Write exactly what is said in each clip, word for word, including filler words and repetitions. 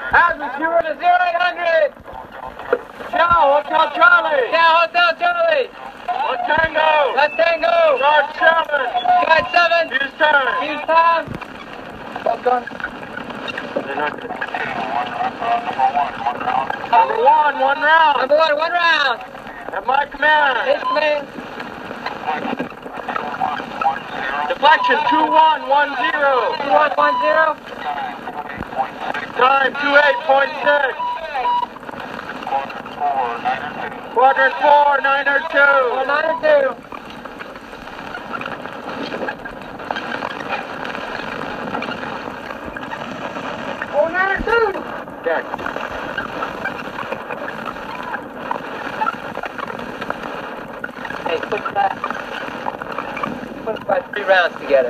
Hazard zero to zero eight hundred. Chow, Hotel Charlie. Chow, Hotel Charlie. One Tango. That's Tango. Guard seven. Guard seven. Fuse time. Fuse time. Well done. Number one, one round. Number one, one round. At my command. His command. Deflection two one one zero. two one one zero. Time two eight point six. Quadrant four, niner two. niner two. Oh, niner two. Check. Hey, put that. Put about three rounds together.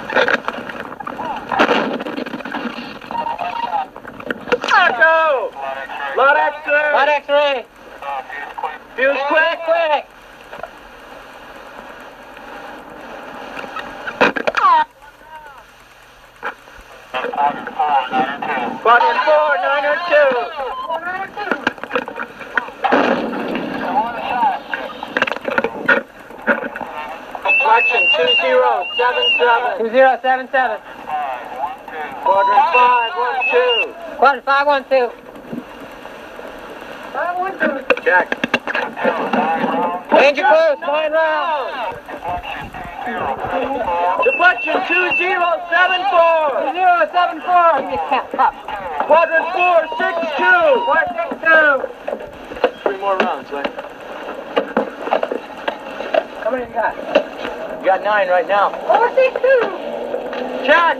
Echo! Lot X-ray! Lot X-ray! Fuse quick! Quick! Quadrant four, niner two! Deflection two zero seven seven. two zero seven seven. Quadrant five one two. Quadrant five one two. five one two. Check. Danger close, nine rounds. Deflection two zero seven four. two zero seven four. Quadrant four six two. four six two. Three more rounds, right? How many you got? You got nine right now. four six two. Check.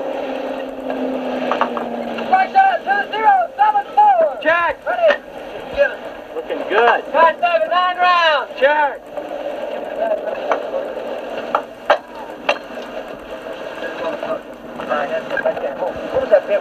Right there, two zero seven four. Check. Ready. Looking good. Nine seven, nine rounds. Check. What was that bit?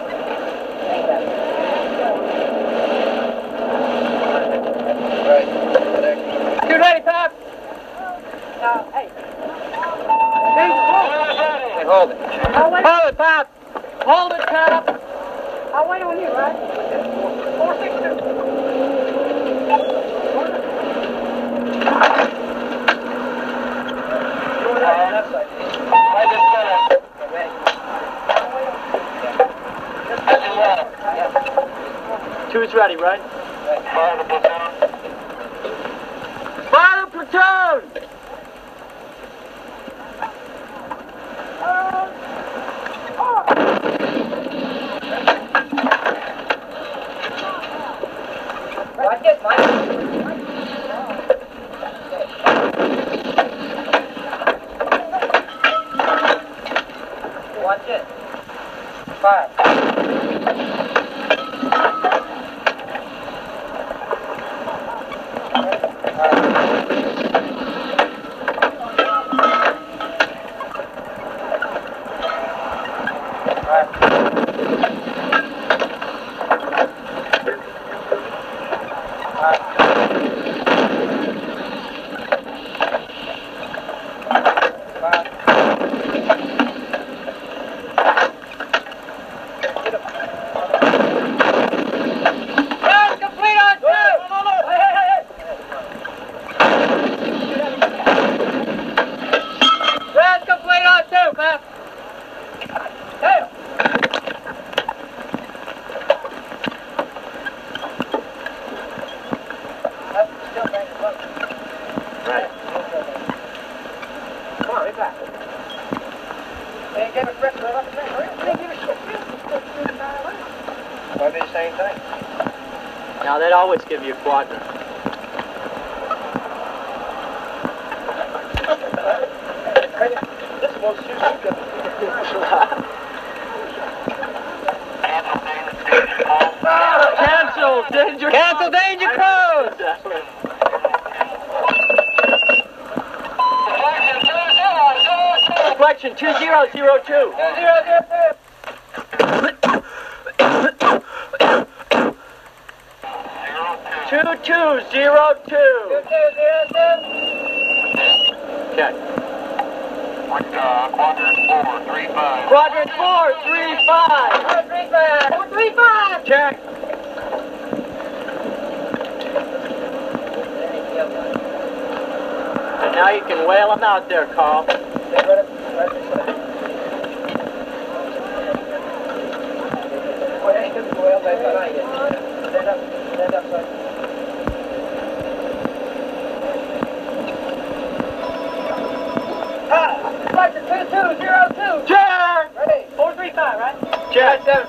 Right. You ready, Pop? Uh, hey. Hey, hold it. Hold it, Pop. Hold it, Pop. I'll wait on you, right? four six two. Two's ready, right? Fire the platoon. Fire the platoon! Watch it, Mike. Watch it. Fire. Now they'd always give you a quadrant. This won't shoot you. Cancel danger. Cancel danger code. Deflection two zero zero two. Two zero zero two. Two two zero two. Two two zero two. Check. Uh, quadrant four three five. Quadrant four three five. Four three five. Four three five. Check. And now you can whale them out there, Carl. Check. Ready. Four three five, right? Check. Seven.